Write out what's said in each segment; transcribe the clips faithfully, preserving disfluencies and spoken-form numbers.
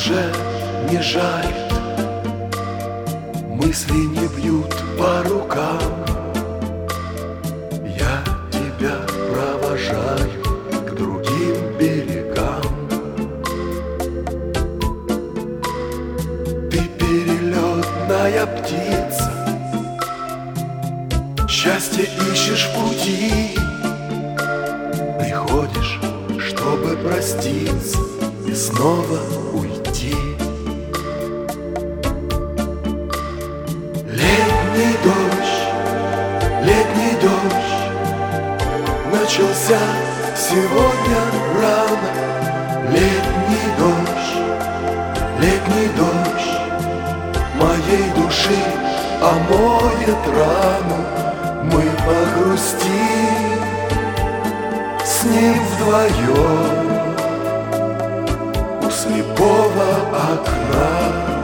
уже не жалит, мысли не бьют по рукам. Я тебя провожаю к другим берегам. Ты перелетная птица, счастье ищешь в пути. Приходишь, чтобы проститься и снова уйти. Летний дождь, летний дождь начался сегодня рано. Летний дождь, летний дождь моей души омоет рану. Мы погрустим с ним вдвоем у слепого окна.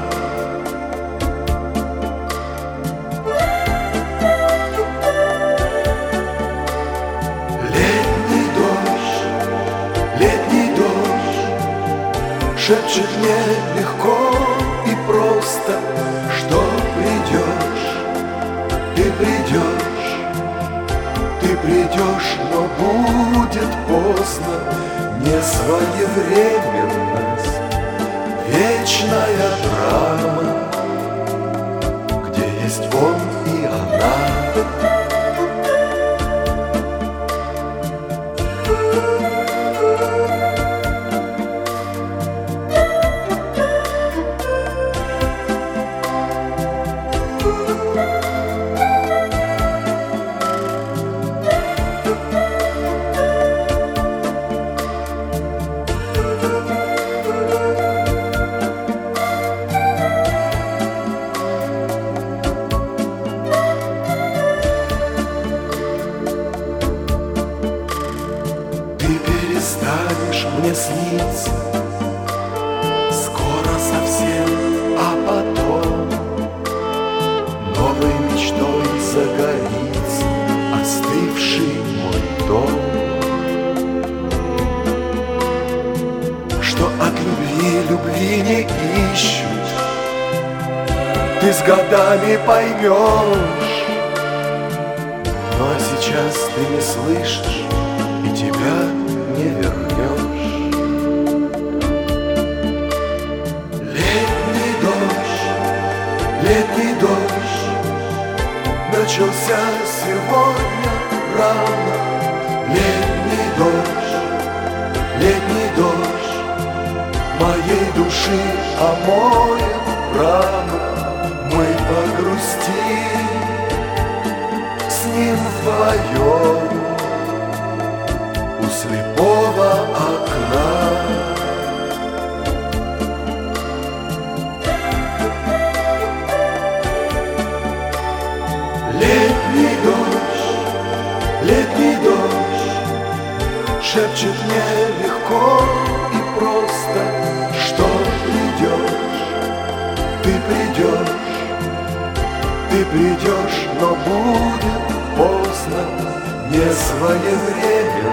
Летний дождь, летний дождь шепчет мне легко и просто, что придешь, ты придешь. Ты придешь, но будет поздно. Несвоевременность, вечная драма, где есть он и она. Перестанешь мне сниться скоро совсем, а потом новой мечтой загорится остывший мой дом. Что от любви любви не ищут, ты с годами поймешь. Ну а сейчас ты не слышишь, и тебя не вернешь. Летний дождь, летний дождь начался сегодня рано. Летний дождь, летний дождь моей души омоет рану. Мы погрустим с ним вдвоем у слепого окна. Летний дождь, летний дождь шепчет мне легко и просто, что придешь, ты придешь, ты придешь, но будет поздно. Несвоевременность,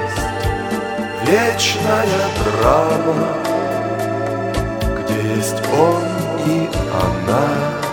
вечная драма, где есть он и она.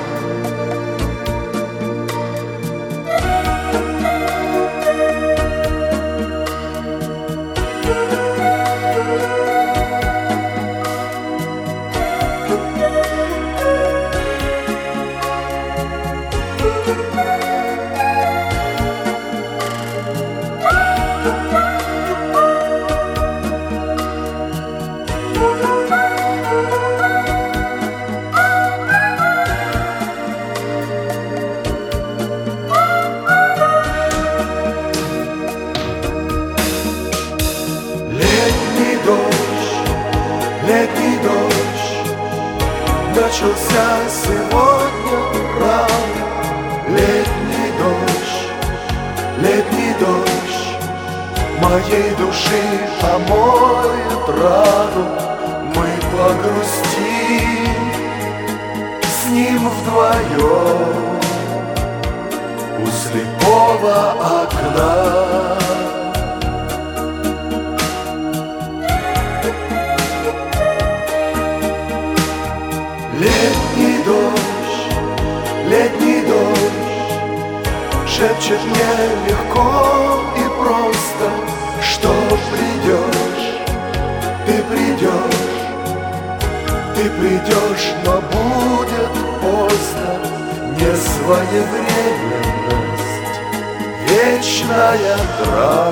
Летний дождь начался сегодня рано. Летний дождь, летний дождь моей души омоет рану. Мы погрустим с ним вдвоем у слепого окна. Значит, мне легко и просто, что придешь, ты придешь, ты придешь, но будет поздно. Несвоевременность, вечная драма.